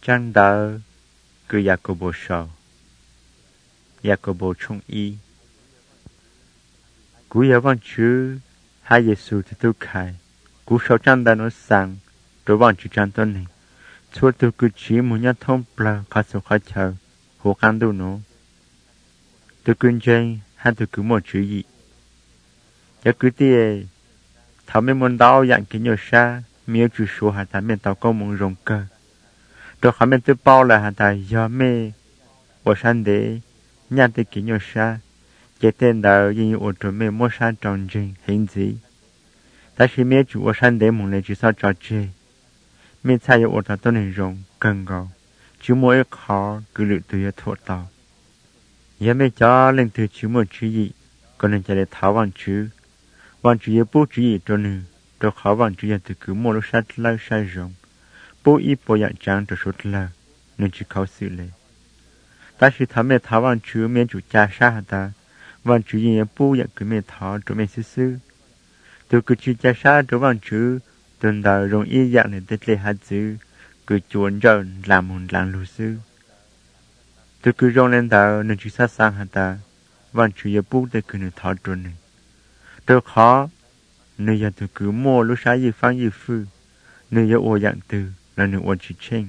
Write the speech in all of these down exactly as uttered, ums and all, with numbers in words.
Trang đỡ cứ Jacobo sầu Jacobo trong y cú giáo văn chữ hai Giêsu thì tu khai cú sầu trang đỡ nó sang rồi văn chữ trang tôn này chúa tu cứ chỉ muốn nhát thông bờ khó số khó chờ hồ can tu nó tu cứ chơi hai tu cứ một chữ gì giờ cứ tiề thảo mấy môn đau dạng cái nhiều xa miêu chữ số hạt thảo mấy tàu có muốn rồng cơ rồi họ mấy tu bao là hạt thảo do mê ở san để nhà tới cái nhiều xa cái tên đạo như ở chỗ mê mua sa tròn trình hình gì ta chỉ mê chủ ở san để muốn lấy chữ sao trò chơi mê thay ở chỗ tôi này rồng cần gạo chú mỗi khó cứ lựa từ thua tàu giờ mê cho lên từ chú một chữ gì còn nên chạy để tháo bằng chữ bằng chữ giờ bố chữ gì cho nữ rồi khó bằng chữ giờ từ cứ mua lúc sát lâu sai rồng bố ít bố dạng trắng cho số lâu nên chỉ khó xử lý ta chỉ tháo mê tháo bằng chữ mê chủ cha sa ta bằng chữ gì bố dạng cứ mê tháo cho mê sư sư từ cứ chữ cha sa cho bằng chữ tuần đầu rồng y dạng này tết lệ hạt chữ cứ chuồn rợn làm hồn làm lù sư từ cứ rong lên đầu nên chữ sát sang hạt ta bằng chữ giờ bố để cứ nên tháo trốn này tôi khó nên giờ từ cứ mua lúc sáng gì phán gì phư nên giờ ô dạng từ là nên ô chữ chênh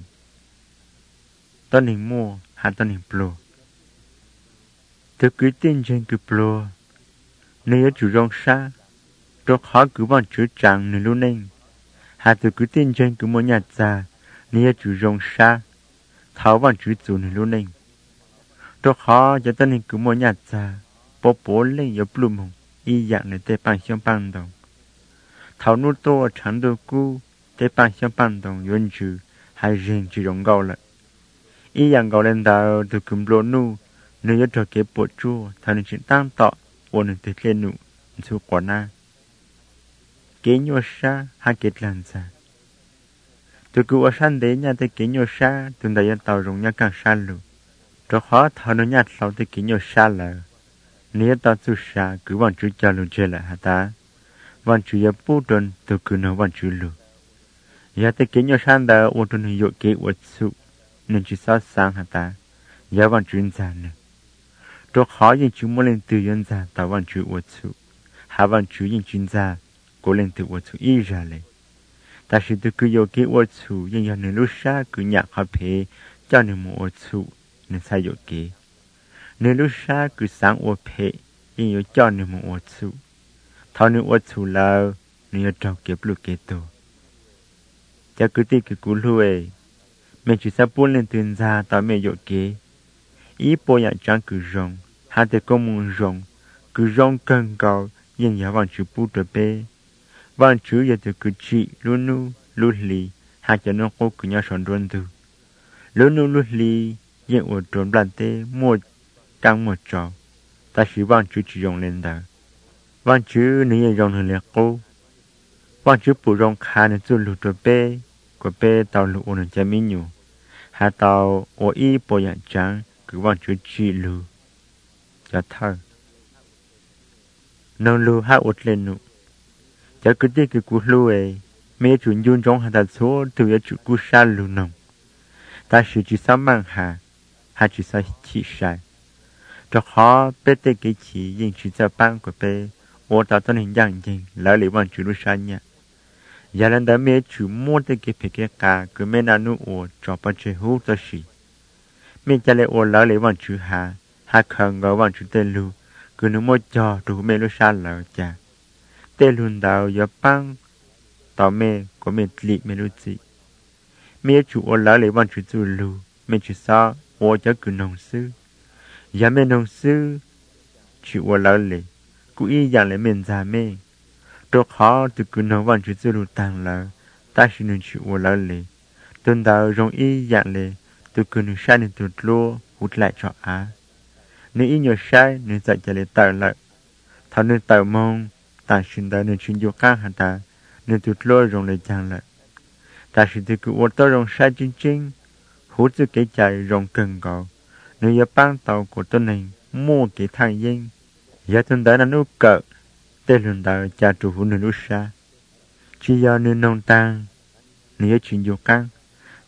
tôi nên mua hạt tôi nên plo tôi cứ tin trên cứ plo nên giờ chủ rong xa tôi khó cứ bằng chữ trắng nên luôn nên hạt tôi cứ tin trên cứ mua nhạt ra nên giờ chủ rong xa tháo bằng chữ chủ nên luôn nên tôi khó cho tôi nên cứ mua nhạt ra bố bố lên giờ plum hồng y dạng này tê bằng xiong bằng đồng thảo nút to chẳng đồ cú tê bằng xiong bằng đồng yuan chữ hay riêng chữ rong gạo lại y dạng gạo lên đầu từ cùm lô nu nơi ở trò kế bộ chua thằng nên chuyện tăng tọ ôn nên tê lên nụ su quả na kế nhua sa hai kết lần ra từ cú ở san đế nhà tê kế nhua sa từ đại dân tàu rong nhà càng sa lù cho khó thằng nó nhạt sau tê kế nhua sa là nếu ta chú sa cứ bằng chữ cha luôn chơi lại hả ta bằng chữ ya bố trần từ cứ nói bằng chữ luôn ya tới cái nhau sang đó ô trần hiệu kế vật sự nên chữ sao sang hả ta ya bằng chữ giản nữa cho khó những chữ muốn lên từ dân giản ta bằng chữ vật sự hà bằng chữ những chữ giản cố lên từ vật sự y ra lên ta chỉ từ cứ hiệu kế vật sự nhưng ya nên lúc sa cứ nhạc hợp hệ cho nên một vật sự nên sai hiệu kế nên lúc xa cứ sáng ô phê nhưng yếu cho nên một ô chú thao nên ô chú là nên yếu trao kiếp lúc kế tổ chả cứ tí cứ cú lùi mình chỉ sẽ buôn lên tuyên ra tao mẹ dỗ kế ý bố dạng trắng cứ rong hai tay có muốn rong cứ rong cân cao nhưng giá bằng chữ bút trở bê bằng chữ giờ từ cứ chị luôn nu luôn lì hai cho nó cô cứ nhau sòn đuôn từ luôn nu luôn lì nhưng ô trốn bàn tê một căng một trò ta chỉ bằng chữ chỉ dùng lên đó bằng chữ này dùng hơn là cô bằng chữ bù rong khá nên chú lụt rồi bê của bê tàu lụt ổn cho mình nhiều hà tàu ở y bộ dạng trắng cứ bằng chữ chỉ lụt cho thơ nông lụt hạ ột lên nụ chả cứ tiếc cái cú lụt ấy mấy chuyện dung trong hà ta số từ cái chữ cú sa lụt nông ta chỉ chỉ sao mang hà hà chỉ sao chỉ sai cho khó bé tê cái chỉ nhưng chỉ cho ban của bé ô tao tôi hình dạng gì lỡ liệu bằng chữ lúc sáng nha giờ lần đó mẹ chủ mua tê cái phải cái cả cứ mẹ nào nu ô cho bao chơi hú cho xí mẹ cha lại ô lỡ liệu bằng chữ hà hà khẩn gọi bằng chữ tê lu cứ nu mua cho đủ mẹ lúc sáng lỡ cha tê luôn đầu giờ ban tao mẹ của mẹ lị mẹ lúc gì mẹ chủ ô lỡ liệu bằng chữ tu lu mẹ chủ sao ô cho cứ nông sư giờ mình nông sư chịu ở lâu lệ cũng y dạng lại mình già mê tôi khó từ cứ nói bằng chữ lù tàng là ta chỉ nên chịu ở lâu lệ tuần đầu rong y dạng lệ từ cứ nên sai nên từ lúa hút lại cho á nếu y nhiều sai nên dạy cho lệ tạo lại thằng nên tạo mong ta xin ta nên chuyên vô các hạt ta nên từ lúa rong lại chẳng lại ta chỉ từ cứ ở tôi rong sai chính chính hút từ cái chạy rong cần gạo nếu giờ ban tàu của tôi này mua cái thằng dân giờ tôi đã là nút cỡ tên lần đầu cha chủ phụ nữ nút xa chỉ giờ nên nông tăng nếu chuyện vô căn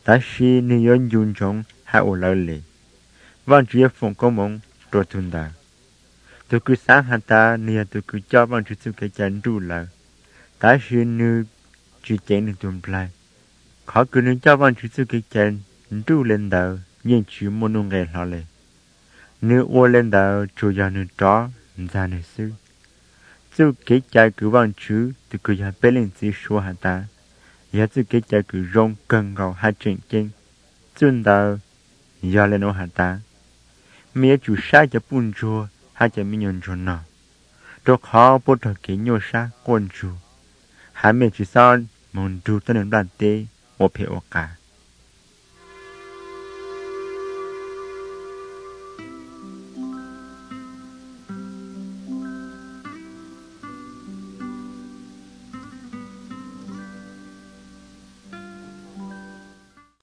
ta si ni yon yun trong hai ô lỡ lệ vang chúa phụng công mong rồi thun đà tôi cứ sáng hạt ta nia tôi cứ cho vang chúa sự cái chân đủ lỡ ta si như chỉ chén được tuần plai khó cứ nên cho vang chúa sự cái chân đủ lên đầu nhưng chúa muốn nung ngày họ lệ nếu ô lên đầu chúa giờ nếu đó ra nếu sư chú cái trái cứ vang chúa từ cứ giờ bé lên chỉ số hạt ta giờ chú cái trái cứ rong cần gạo hai chuyện trên chun đầu giờ lên ô hạt ta mẹ chú sai cho bún chua hai cho mình nhận chua nọ cho khó bố thật cái nhô sa quân chua hai mẹ chú sao muốn chua tới đến đoàn tê ô phê ô cả